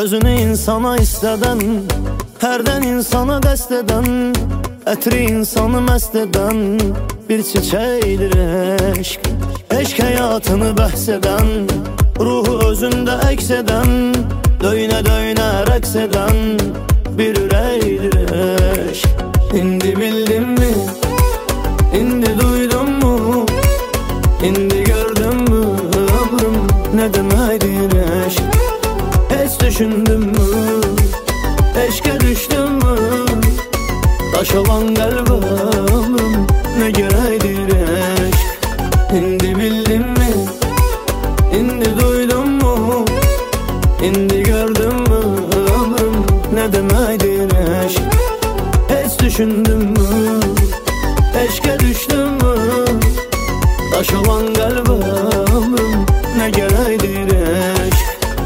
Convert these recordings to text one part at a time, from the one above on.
Özünü insana isteden, hərdən insana qəsd edən, ətri insanı məst edən bir çiçəkdir eşq. Eşq həyatını bəhs edən, ruhu özündə əks edən, döynə döynə rəqs edən bir ürəkdir eşq. İndi bildin mi? İndi duydun mu? İndi gördün mü? Ömrüm nə deməkdir eşq? Heç düşündün mü? Eşqə düşdün mü? Daş olan qəlbə ömrüm nə gərəkdir eşq? İndi bildin mi? İndi duydun mu? İndi gördün mü? Ömrüm nə deməkdir eşq? Heç düşündün mü? Eşqə düşdün mü? Daş olan qəlbə ömrüm nə gərəkdir eşq?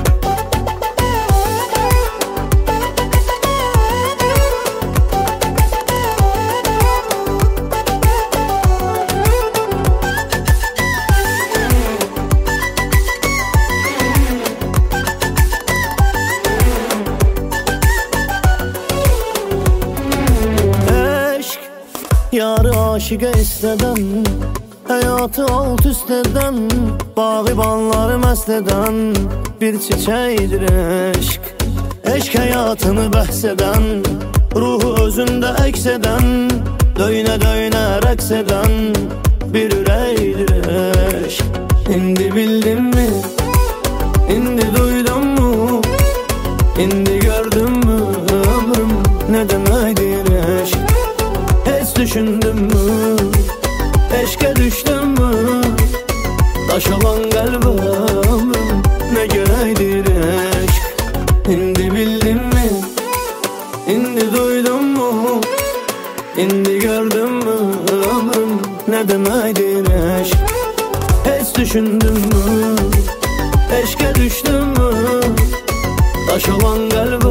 Yarı aşıqa istədən, həyatı alt üst edən, bağıbanları məst edən bir çiçəkdir eşq. Eşq həyatını bəhs edən, ruhu özündə əks edən, döynə döynə rəqs edən bir ürəkdir eşq. İndi bildin mi? İndi duydun mu? İndi gördün mü? Ömrüm nə deməkdir eşq? Düşündün mü? Eşqə düşdün mü? Daş olan qəlbə ömrüm nə gərəkdir eşq? İndi bildin mi? İndi duydun mu? İndi gördün mü? Ömrüm nə deməkdir eşq? Heç düşündün mü? Eşqə düşdün mü? Daş olan qəlbə